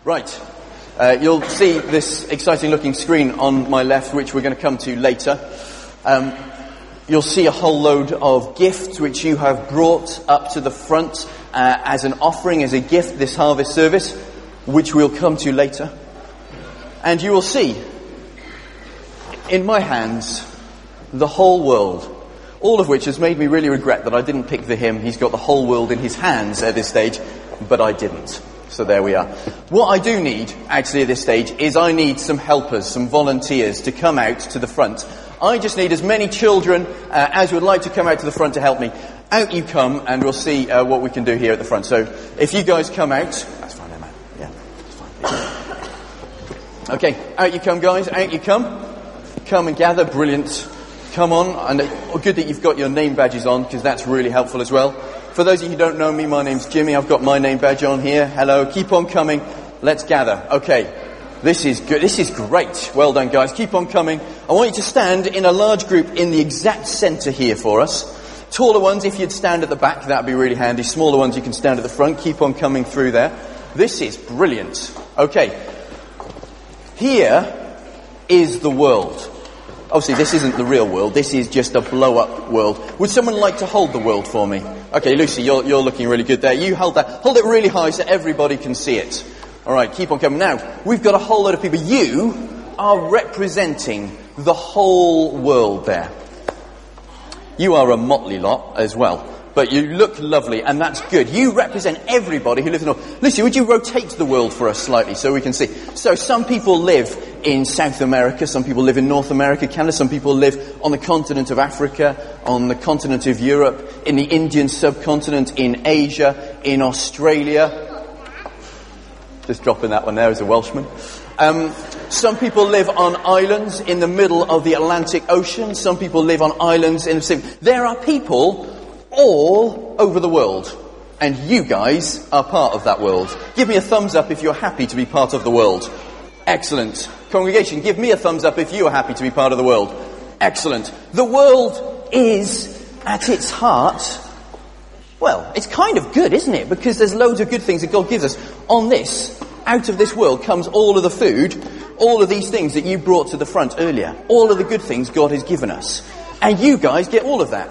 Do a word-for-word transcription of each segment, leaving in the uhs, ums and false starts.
Right. Uh, you'll see this exciting looking screen on my left, which we're going to come to later. Um, you'll see a whole load of gifts which you have brought up to the front uh, as an offering, as a gift, this harvest service, which we'll come to later. And you will see, in my hands, the whole world. All of which has made me really regret that I didn't pick the hymn, "He's got the whole world in his hands" at this stage, but I didn't. So there we are. What I do need, actually, at this stage, is I need some helpers, some volunteers to come out to the front. I just need as many children uh, as would like to come out to the front to help me. Out you come, and we'll see uh, what we can do here at the front. So if you guys come out... That's fine, there, man. Yeah, that's fine. Okay, out you come, guys. Out you come. Come and gather. Brilliant. Come on. And uh, good that you've got your name badges on, because that's really helpful as well. For those of you who don't know me, my name's Jimmy. I've got my name badge on here. Hello. Keep on coming. Let's gather. Okay. This is good. This is great. Well done, guys. Keep on coming. I want you to stand in a large group in the exact centre here for us. Taller ones, if you'd stand at the back, that'd be really handy. Smaller ones, you can stand at the front. Keep on coming through there. This is brilliant. Okay. Here is the world. Obviously, this isn't the real world. This is just a blow-up world. Would someone like to hold the world for me? Okay, Lucy, you're, you're looking really good there. You hold that. Hold it really high so everybody can see it. All right, keep on coming. Now, we've got a whole load of people. You are representing the whole world there. You are a motley lot as well. But you look lovely, and that's good. You represent everybody who lives in the world. Lucy, would you rotate the world for us slightly so we can see? So some people live in South America, some people live in North America, Canada, some people live on the continent of Africa, on the continent of Europe, in the Indian subcontinent, in Asia, in Australia. Just dropping that one there as a Welshman. Um, some people live on islands in the middle of the Atlantic Ocean. Some people live on islands in the Pacific. There are people all over the world. And you guys are part of that world. Give me a thumbs up if you're happy to be part of the world. Excellent. Congregation, give me a thumbs up if you are happy to be part of the world. Excellent. The world is, at its heart, well, it's kind of good, isn't it? Because there's loads of good things that God gives us. On this, out of this world comes all of the food, all of these things that you brought to the front earlier. All of the good things God has given us. And you guys get all of that.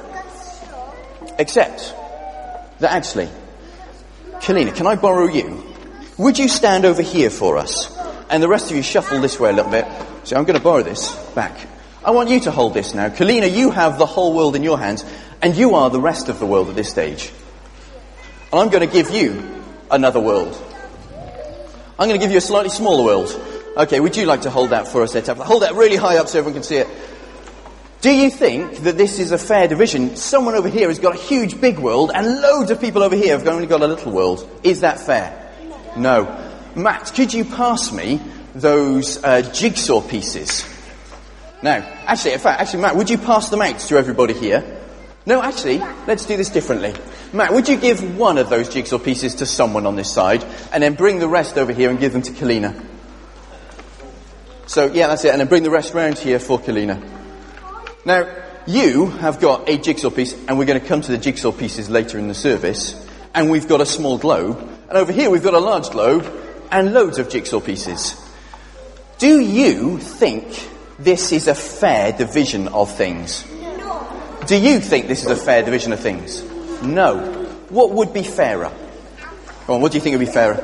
Except that actually, Kalina, can I borrow you? Would you stand over here for us? And the rest of you shuffle this way a little bit. So I'm going to borrow this back. I want you to hold this now. Kalina, you have the whole world in your hands, and you are the rest of the world at this stage. And I'm going to give you another world. I'm going to give you a slightly smaller world. Okay, would you like to hold that for us there, Tabitha? Hold that really high up so everyone can see it. Do you think that this is a fair division? Someone over here has got a huge big world, and loads of people over here have only got a little world. Is that fair? No. Matt, could you pass me those uh, jigsaw pieces? Now, actually, in fact, actually, Matt, would you pass them out to everybody here? No, actually, let's do this differently. Matt, would you give one of those jigsaw pieces to someone on this side, and then bring the rest over here and give them to Kalina? So, yeah, that's it, and then bring the rest round here for Kalina. Now, you have got a jigsaw piece, and we're going to come to the jigsaw pieces later in the service, and we've got a small globe, and over here we've got a large globe, and loads of jigsaw pieces. Do you think this is a fair division of things? No. Do you think this is a fair division of things? No. What would be fairer? Go on, what do you think would be fairer?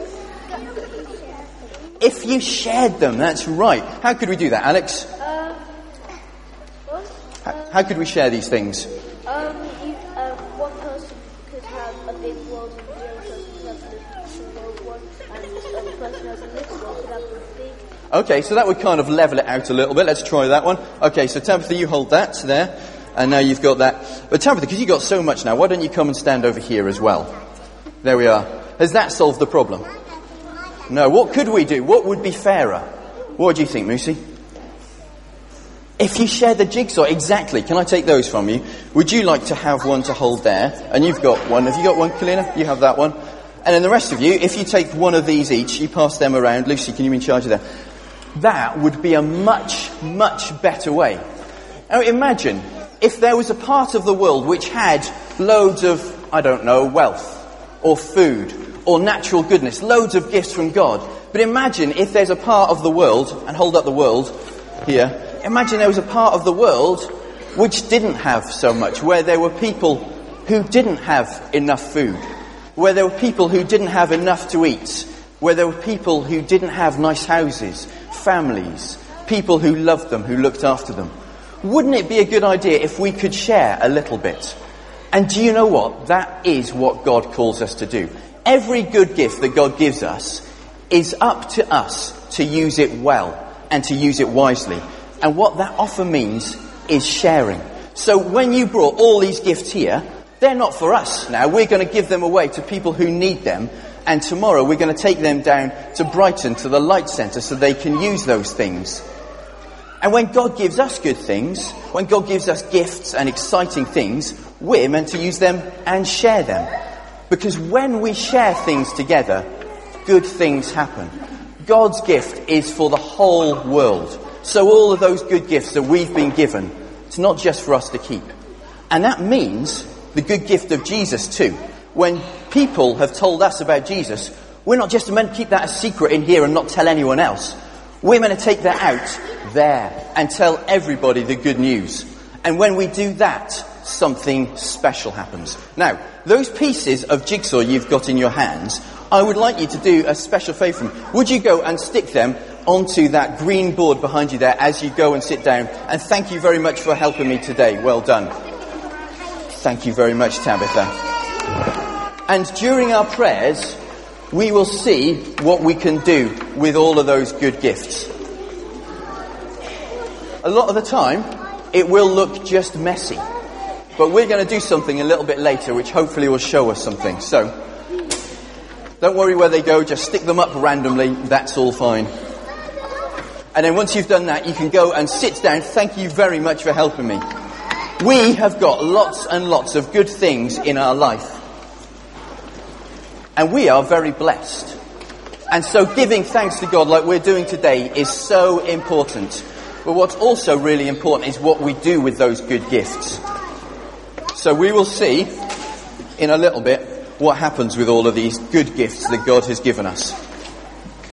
If you shared them, that's right. How could we do that, Alex? Uh, what? How, how could we share these things? Um, you, uh, one person could have a big world and the other person could have a small one, and the other person who has a little world could have a big. Okay, so that would kind of level it out a little bit. Let's try that one. Okay, so Tabitha, you hold that there, and now you've got that. But Tabitha, because you've got so much now, why don't you come and stand over here as well? There we are. Has that solved the problem? No. What could we do? What would be fairer? What do you think, Moosey? If you share the jigsaw, exactly. Can I take those from you? Would you like to have one to hold there? And you've got one. Have you got one, Kalina? You have that one. And then the rest of you, if you take one of these each, you pass them around. Lucy, can you be in charge of that? That would be a much, much better way. Now imagine if there was a part of the world which had loads of, I don't know, wealth or food or natural goodness, loads of gifts from God, But imagine if there's a part of the world, and hold up the world here, imagine there was a part of the world which didn't have so much, where there were people who didn't have enough food, where there were people who didn't have enough to eat, where there were people who didn't have nice houses, families, people who loved them, who looked after them. Wouldn't it be a good idea if we could share a little bit? And do you know what? That is what God calls us to do. Every good gift that God gives us is up to us to use it well and to use it wisely. And what that often means is sharing. So when you brought all these gifts here, they're not for us now. We're going to give them away to people who need them. And tomorrow we're going to take them down to Brighton, to the Light Centre, so they can use those things. And when God gives us good things, when God gives us gifts and exciting things, we're meant to use them and share them. Because when we share things together, good things happen. God's gift is for the whole world. So all of those good gifts that we've been given, it's not just for us to keep. And that means the good gift of Jesus too. When people have told us about Jesus, we're not just meant to keep that a secret in here and not tell anyone else. We're meant to take that out there and tell everybody the good news. And when we do that, something special happens. Now, those pieces of jigsaw you've got in your hands, I would like you to do a special favour for me. Would you go and stick them onto that green board behind you there as you go and sit down? And thank you very much for helping me today. Well done. Thank you very much, Tabitha. And during our prayers, we will see what we can do with all of those good gifts. A lot of the time, it will look just messy. But we're going to do something a little bit later, which hopefully will show us something. So, don't worry where they go, just stick them up randomly, that's all fine. And then once you've done that, you can go and sit down. Thank you very much for helping me. We have got lots and lots of good things in our life. And we are very blessed. And so giving thanks to God like we're doing today is so important. But what's also really important is what we do with those good gifts. So we will see in a little bit what happens with all of these good gifts that God has given us.